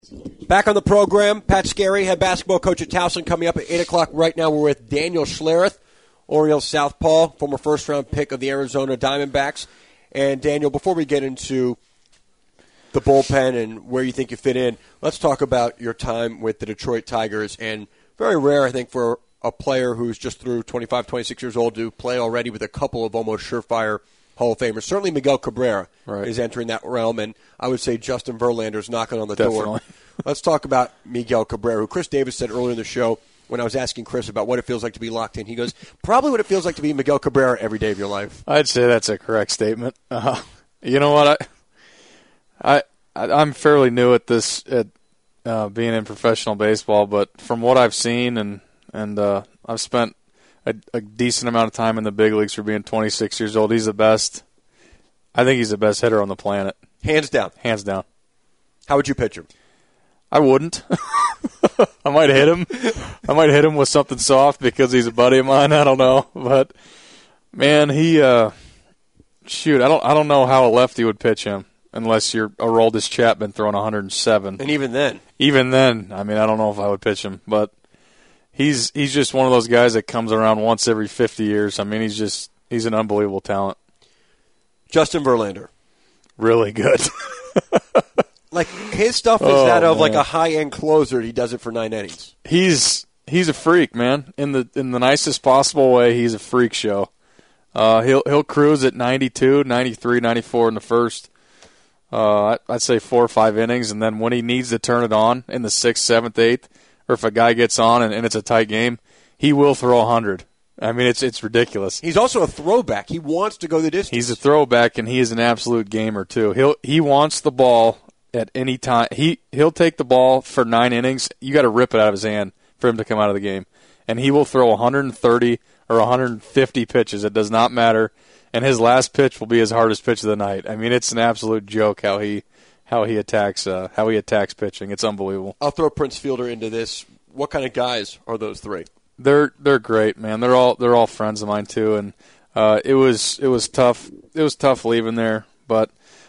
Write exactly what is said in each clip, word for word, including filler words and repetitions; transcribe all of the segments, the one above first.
Back on the program, Pat Scarry, head basketball coach at Towson, coming up at eight o'clock. Right now we're with Daniel Schlereth, Orioles southpaw, former first-round pick of the Arizona Diamondbacks. And, Daniel, before we get into the bullpen and where you think you fit in, let's talk about your time with the Detroit Tigers. And very rare, I think, for a player who's just through twenty-five, twenty-six years old to play already with a couple of almost surefire Hall of Famers. Certainly Miguel Cabrera right. is entering that realm, and I would say Justin Verlander's knocking on the Definitely. door. Let's talk about Miguel Cabrera, who Chris Davis said earlier in the show when I was asking Chris about what it feels like to be locked in. He goes, probably what it feels like to be Miguel Cabrera every day of your life. I'd say that's a correct statement. Uh, you know what? I, I, I'm fairly new at this, at uh, being in professional baseball, but from what I've seen, and, and uh, I've spent a, a decent amount of time in the big leagues for being twenty-six years old. He's the best. I think he's the best hitter on the planet. Hands down. Hands down. How would you pitch him? I wouldn't. I might hit him. I might hit him with something soft because he's a buddy of mine. I don't know, but man, he uh, shoot. I don't. I don't know how a lefty would pitch him unless you're Aroldis Chapman throwing one hundred seven. And even then, even then, I mean, I don't know if I would pitch him, but he's he's just one of those guys that comes around once every fifty years. I mean, he's just he's an unbelievable talent. Justin Verlander, really good. Like, his stuff is oh, that of, man. like, a high-end closer. He does it for nine innings. He's he's a freak, man. In the in the nicest possible way, he's a freak show. Uh, he'll he'll cruise at ninety-two, ninety-three, ninety-four in the first. Uh, I'd say four or five innings, and then when he needs to turn it on in the sixth, seventh, eighth, or if a guy gets on and, and it's a tight game, he will throw one hundred. I mean, it's it's ridiculous. He's also a throwback. He wants to go the distance. He's a throwback, and he is an absolute gamer, too. He'll He wants the ball at any time. He, he'll take the ball for nine innings. You got to rip it out of his hand for him to come out of the game. And he will throw one hundred thirty or one hundred fifty pitches. It does not matter. And his last pitch will be his hardest pitch of the night. I mean, it's an absolute joke how he how he attacks uh, how he attacks pitching. It's unbelievable. I'll throw Prince Fielder into this. What kind of guys are those three? They're they're great, man. They're all they're all friends of mine too. And uh, it was it was tough. It was tough leaving there, but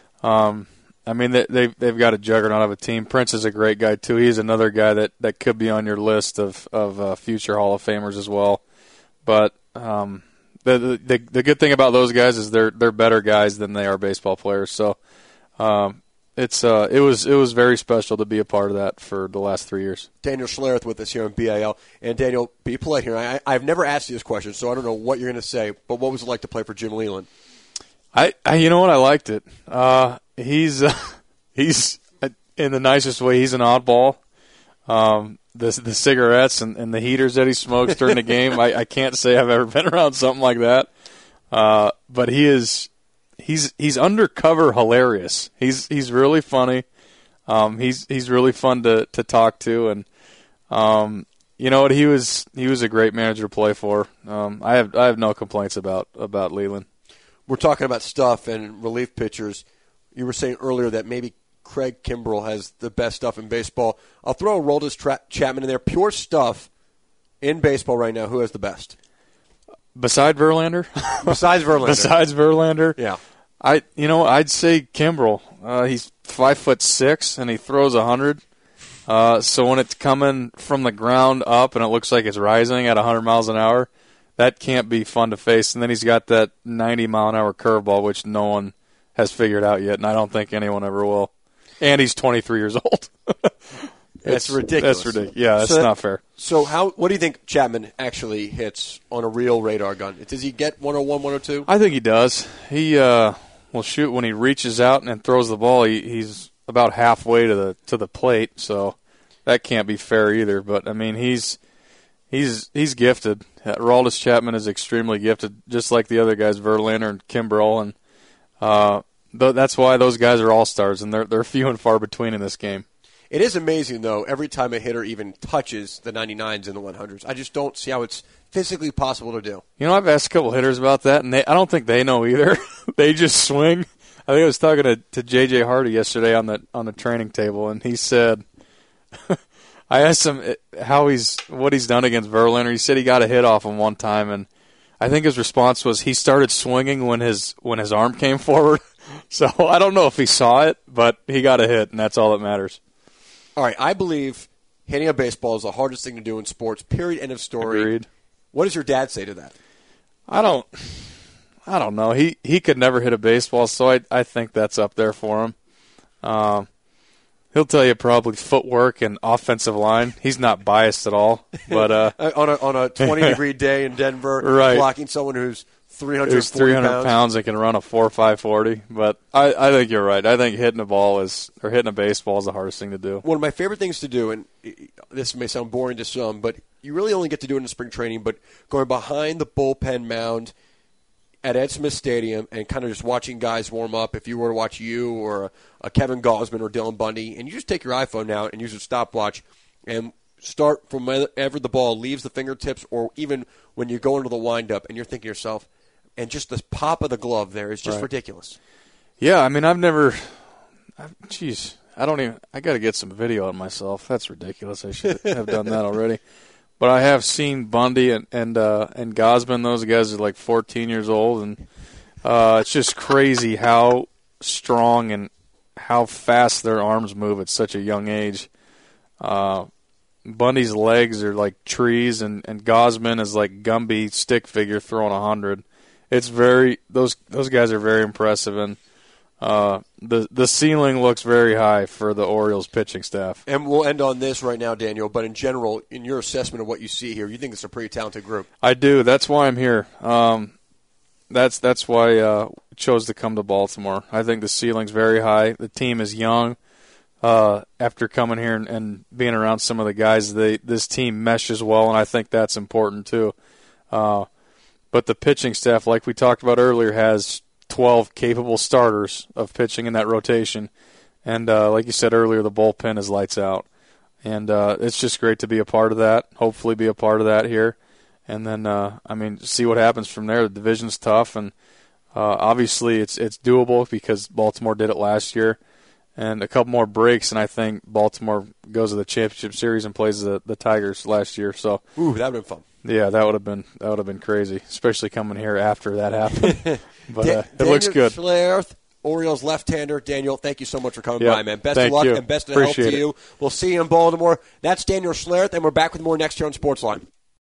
um, I mean, they, they've, they've got a juggernaut of a team. Prince is a great guy, too. He's another guy that, that could be on your list of, of uh, future Hall of Famers as well. But um, the, the the good thing about those guys is they're they're better guys than they are baseball players. So um, it's uh, it was it was very special to be a part of that for the last three years. Daniel Schlereth with us here on B I L. And, Daniel, be polite here. I, I've never asked you this question, so I don't know what you're going to say, but what was it like to play for Jim Leyland? I, I you know what? I liked it. Uh, he's uh, he's uh, in the nicest way. He's an oddball. Um, the the cigarettes and, and the heaters that he smokes during the game. I, I can't say I've ever been around something like that. Uh, but he is he's he's undercover hilarious. He's he's really funny. Um, he's he's really fun to, to talk to, and um, you know what? He was he was a great manager to play for. Um, I have I have no complaints about about Leyland. We're talking about stuff and relief pitchers. You were saying earlier that maybe Craig Kimbrell has the best stuff in baseball. I'll throw Aroldis Tra- Chapman in there. Pure stuff in baseball right now. Who has the best? Besides Verlander? Besides Verlander. Besides Verlander? Yeah. I, you know, I'd say Kimbrell. Uh, he's five foot six and he throws a hundred. Uh, so when it's coming from the ground up and it looks like it's rising at a hundred miles an hour, that can't be fun to face. And then he's got that ninety mile an hour curveball, which no one has figured out yet, and I don't think anyone ever will. And he's twenty-three years old. That's ridiculous. That's ridiculous. Yeah, that's so that, not fair. So how? What do you think Chapman actually hits on a real radar gun? Does he get one oh one, one oh two? I think he does. He uh, will shoot when he reaches out and throws the ball. He, he's about halfway to the to the plate, so that can't be fair either. But I mean, he's he's he's gifted. Aroldis Chapman is extremely gifted, just like the other guys, Verlander and Kimbrell, and uh, th- that's why those guys are all-stars, and they're they're few and far between in this game. It is amazing, though, every time a hitter even touches the ninety-nines and the one hundreds. I just don't see how it's physically possible to do. You know, I've asked a couple hitters about that, and they, I don't think they know either. They just swing. I think I was talking to, to J J Hardy yesterday on the on the training table, and he said – I asked him how he's what he's done against Verlander. He said he got a hit off him one time, and I think his response was he started swinging when his when his arm came forward. So I don't know if he saw it, but he got a hit, and that's all that matters. All right, I believe hitting a baseball is the hardest thing to do in sports, period, end of story. Agreed. What does your dad say to that? I don't I don't know. He he could never hit a baseball, so I I think that's up there for him. Um, he'll tell you probably footwork and offensive line. He's not biased at all. But uh, on a on a twenty degree day in Denver, right. blocking someone who's three hundred who's three hundred pounds. pounds and can run a four five forty. But I, I think you're right. I think hitting a ball is or hitting a baseball is the hardest thing to do. One of my favorite things to do, and this may sound boring to some, but you really only get to do it in spring training, but going behind the bullpen mound at Ed Smith Stadium and kind of just watching guys warm up, if you were to watch you or a, a Kevin Gausman or Dylan Bundy, and you just take your iPhone out and use a stopwatch and start from whenever the ball leaves the fingertips or even when you go into the windup and you're thinking to yourself, and just the pop of the glove there is just right. ridiculous. Yeah, I mean, I've never – jeez, I don't even – I got to get some video of myself. That's ridiculous. I should have done that already. But I have seen Bundy and and, uh, and Gausman. Those guys are like fourteen years old, and uh, it's just crazy how strong and how fast their arms move at such a young age. Uh, Bundy's legs are like trees, and, and Gausman is like Gumby stick figure throwing a hundred. It's very those those guys are very impressive, and uh, the the ceiling looks very high for the Orioles pitching staff. And we'll end on this right now, Daniel. But in general, in your assessment of what you see here, you think it's a pretty talented group. I do. That's why I'm here. Um, that's that's why I uh, chose to come to Baltimore. I think the ceiling's very high. The team is young. Uh, after coming here and, and being around some of the guys, they this team meshes well, and I think that's important too. Uh, but the pitching staff, like we talked about earlier, has twelve capable starters of pitching in that rotation. And uh, like you said earlier, the bullpen is lights out. And uh, it's just great to be a part of that, hopefully be a part of that here. And then, uh, I mean, see what happens from there. The division's tough, and uh, obviously it's it's doable because Baltimore did it last year. And a couple more breaks, and I think Baltimore goes to the championship series and plays the, the Tigers last year. So, ooh, that would have been fun. Yeah, that would have been that would have been crazy, especially coming here after that happened. But Da- uh, it looks good. Daniel Schlereth, Orioles left-hander. Daniel, thank you so much for coming yep. by, man. Best thank of luck you. and best of Appreciate health to it. you. We'll see you in Baltimore. That's Daniel Schlereth, and we're back with more next year on Sportsline.